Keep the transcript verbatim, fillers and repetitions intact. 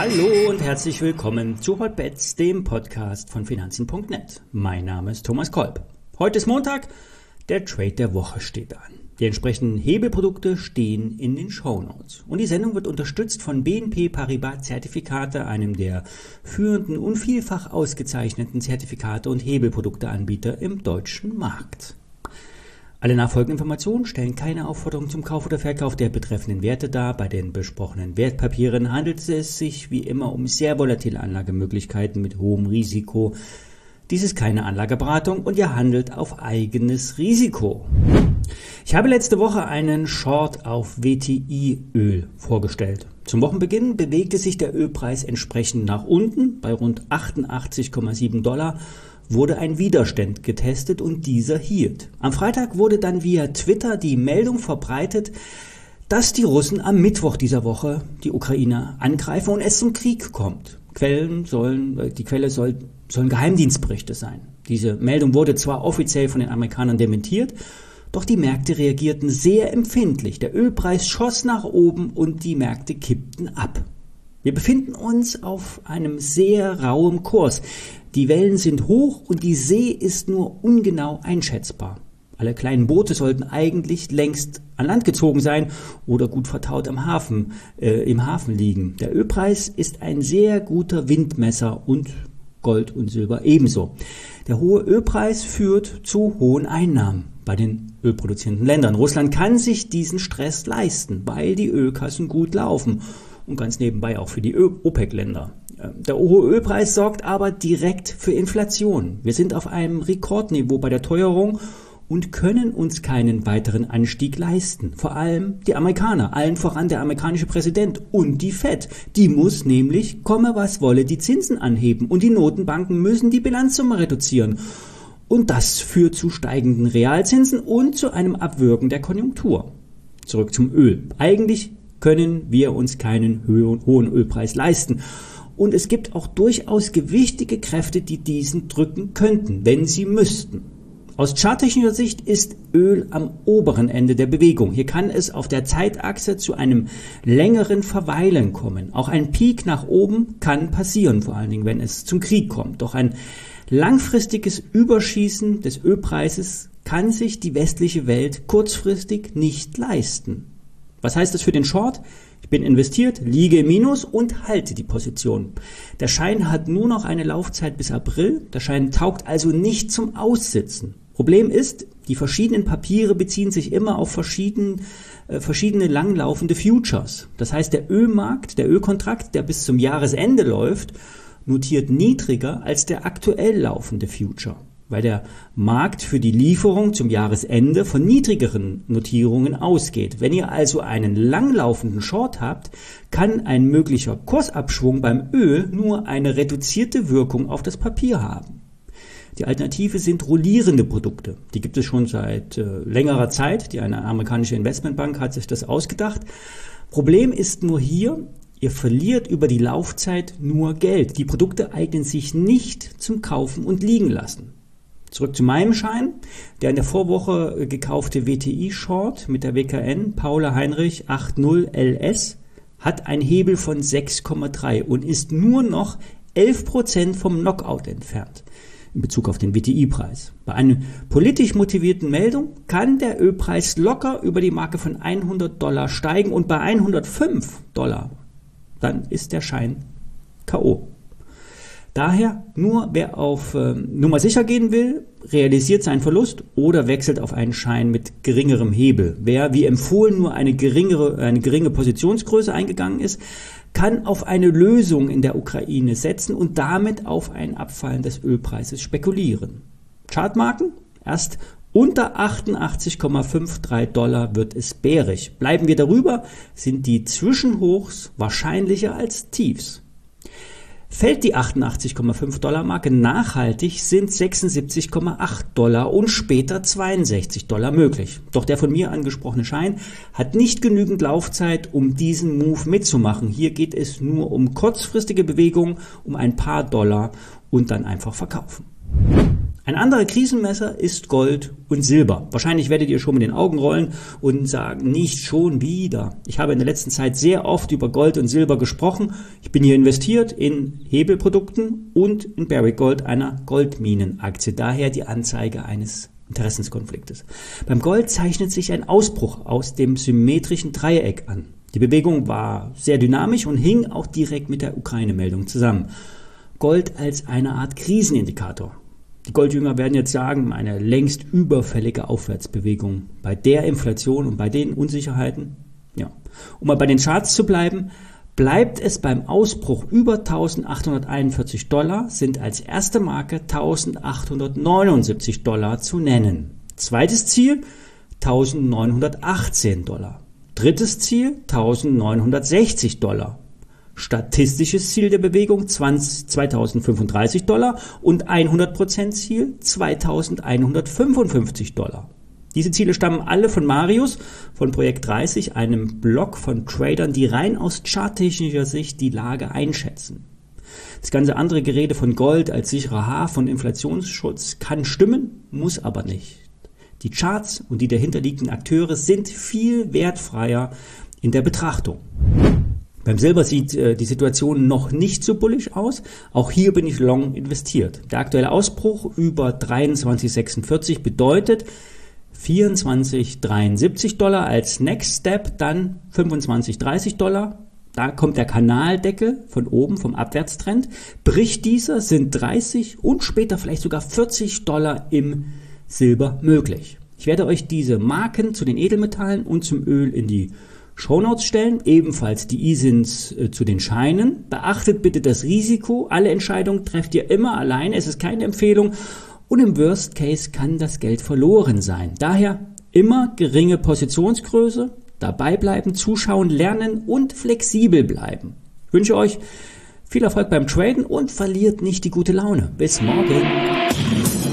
Hallo und herzlich willkommen zu Hotbets, dem Podcast von Finanzen punkt net. Mein Name ist Thomas Kolb. Heute ist Montag, der Trade der Woche steht an. Die entsprechenden Hebelprodukte stehen in den Shownotes. Und die Sendung wird unterstützt von B N P Paribas Zertifikate, einem der führenden und vielfach ausgezeichneten Zertifikate- und Hebelprodukteanbieter im deutschen Markt. Alle nachfolgenden Informationen stellen keine Aufforderung zum Kauf oder Verkauf der betreffenden Werte dar. Bei den besprochenen Wertpapieren handelt es sich wie immer um sehr volatile Anlagemöglichkeiten mit hohem Risiko. Dies ist keine Anlageberatung und ihr handelt auf eigenes Risiko. Ich habe letzte Woche einen Short auf W T I-Öl vorgestellt. Zum Wochenbeginn bewegte sich der Ölpreis entsprechend nach unten. Bei rund achtundachtzig Komma sieben Dollar wurde ein Widerstand getestet und dieser hielt. Am Freitag wurde dann via Twitter die Meldung verbreitet, dass die Russen am Mittwoch dieser Woche die Ukraine angreifen und es zum Krieg kommt. Quellen sollen, die Quelle soll, sollen Geheimdienstberichte sein. Diese Meldung wurde zwar offiziell von den Amerikanern dementiert, doch die Märkte reagierten sehr empfindlich. Der Ölpreis schoss nach oben und die Märkte kippten ab. Wir befinden uns auf einem sehr rauen Kurs. Die Wellen sind hoch und die See ist nur ungenau einschätzbar. Alle kleinen Boote sollten eigentlich längst an Land gezogen sein oder gut vertaut am Hafen, äh, im Hafen liegen. Der Ölpreis ist ein sehr guter Windmesser und Gold und Silber ebenso. Der hohe Ölpreis führt zu hohen Einnahmen bei den ölproduzierenden Ländern. Russland kann sich diesen Stress leisten, weil die Ölkassen gut laufen und ganz nebenbei auch für die OPEC-Länder. Der hohe Ölpreis sorgt aber direkt für Inflation. Wir sind auf einem Rekordniveau bei der Teuerung und können uns keinen weiteren Anstieg leisten. Vor allem die Amerikaner, allen voran der amerikanische Präsident und die Fed. Die muss nämlich, komme was wolle, die Zinsen anheben und die Notenbanken müssen die Bilanzsumme reduzieren. Und das führt zu steigenden Realzinsen und zu einem Abwürgen der Konjunktur. Zurück zum Öl. Eigentlich können wir uns keinen hohen Ölpreis leisten. Und es gibt auch durchaus gewichtige Kräfte, die diesen drücken könnten, wenn sie müssten. Aus charttechnischer Sicht ist Öl am oberen Ende der Bewegung. Hier kann es auf der Zeitachse zu einem längeren Verweilen kommen. Auch ein Peak nach oben kann passieren, vor allen Dingen, wenn es zum Krieg kommt. Doch ein langfristiges Überschießen des Ölpreises kann sich die westliche Welt kurzfristig nicht leisten. Was heißt das für den Short? Ich bin investiert, liege im Minus und halte die Position. Der Schein hat nur noch eine Laufzeit bis April. Der Schein taugt also nicht zum Aussitzen. Problem ist, die verschiedenen Papiere beziehen sich immer auf verschieden, äh, verschiedene langlaufende Futures. Das heißt, der Ölmarkt, der Ölkontrakt, der bis zum Jahresende läuft, notiert niedriger als der aktuell laufende Future, weil der Markt für die Lieferung zum Jahresende von niedrigeren Notierungen ausgeht. Wenn ihr also einen langlaufenden Short habt, kann ein möglicher Kursabschwung beim Öl nur eine reduzierte Wirkung auf das Papier haben. Die Alternative sind rollierende Produkte. Die gibt es schon seit äh, längerer Zeit. Die eine amerikanische Investmentbank hat sich das ausgedacht. Problem ist nur hier, ihr verliert über die Laufzeit nur Geld. Die Produkte eignen sich nicht zum Kaufen und liegen lassen. Zurück zu meinem Schein. Der in der Vorwoche gekaufte W T I-Short mit der W K N Paula Heinrich achtzig L S hat einen Hebel von sechs Komma drei und ist nur noch elf Prozent vom Knockout entfernt in Bezug auf den W T I-Preis. Bei einer politisch motivierten Meldung kann der Ölpreis locker über die Marke von hundert Dollar steigen und bei hundertfünf Dollar, dann ist der Schein K O Daher nur wer auf äh, Nummer sicher gehen will, realisiert seinen Verlust oder wechselt auf einen Schein mit geringerem Hebel. Wer wie empfohlen nur eine geringere, eine geringe Positionsgröße eingegangen ist, kann auf eine Lösung in der Ukraine setzen und damit auf ein Abfallen des Ölpreises spekulieren. Chartmarken? Erst unter achtundachtzig Komma dreiundfünfzig Dollar wird es bärig. Bleiben wir darüber, sind die Zwischenhochs wahrscheinlicher als Tiefs. Fällt die achtundachtzig Komma fünf Dollar Marke nachhaltig, sind sechsundsiebzig Komma acht Dollar und später zweiundsechzig Dollar möglich. Doch der von mir angesprochene Schein hat nicht genügend Laufzeit, um diesen Move mitzumachen. Hier geht es nur um kurzfristige Bewegungen, um ein paar Dollar und dann einfach verkaufen. Ein anderer Krisenmesser ist Gold und Silber. Wahrscheinlich werdet ihr schon mit den Augen rollen und sagen, nicht schon wieder. Ich habe in der letzten Zeit sehr oft über Gold und Silber gesprochen. Ich bin hier investiert in Hebelprodukten und in Barrick Gold, einer Goldminenaktie. Daher die Anzeige eines Interessenskonfliktes. Beim Gold zeichnet sich ein Ausbruch aus dem symmetrischen Dreieck an. Die Bewegung war sehr dynamisch und hing auch direkt mit der Ukraine-Meldung zusammen. Gold als eine Art Krisenindikator. Die Goldjünger werden jetzt sagen, eine längst überfällige Aufwärtsbewegung bei der Inflation und bei den Unsicherheiten. Ja. Um mal bei den Charts zu bleiben, bleibt es beim Ausbruch über eintausendachthunderteinundvierzig Dollar, sind als erste Marke eintausendachthundertneunundsiebzig Dollar zu nennen. Zweites Ziel eintausendneunhundertachtzehn Dollar. Drittes Ziel eintausendneunhundertsechzig Dollar. Statistisches Ziel der Bewegung zweitausendfünfunddreißig Dollar und hundert Prozent Ziel zweitausendeinhundertfünfundfünfzig Dollar. Diese Ziele stammen alle von Marius von Projekt dreißig, einem Blog von Tradern, die rein aus charttechnischer Sicht die Lage einschätzen. Das ganze andere Gerede von Gold als sicherer Hafen und Inflationsschutz kann stimmen, muss aber nicht. Die Charts und die dahinterliegenden Akteure sind viel wertfreier in der Betrachtung. Beim Silber sieht äh, die Situation noch nicht so bullisch aus. Auch hier bin ich long investiert. Der aktuelle Ausbruch über dreiundzwanzig Komma sechsundvierzig bedeutet vierundzwanzig Komma dreiundsiebzig Dollar als Next Step, dann fünfundzwanzig Komma dreißig Dollar. Da kommt der Kanaldeckel von oben vom Abwärtstrend. Bricht dieser, sind dreißig und später vielleicht sogar vierzig Dollar im Silber möglich. Ich werde euch diese Marken zu den Edelmetallen und zum Öl in die Shownotes stellen, ebenfalls die I S I Ns äh, zu den Scheinen. Beachtet bitte das Risiko. Alle Entscheidungen trefft ihr immer alleine. Es ist keine Empfehlung und im Worst Case kann das Geld verloren sein. Daher immer geringe Positionsgröße, dabei bleiben, zuschauen, lernen und flexibel bleiben. Ich wünsche euch viel Erfolg beim Traden und verliert nicht die gute Laune. Bis morgen.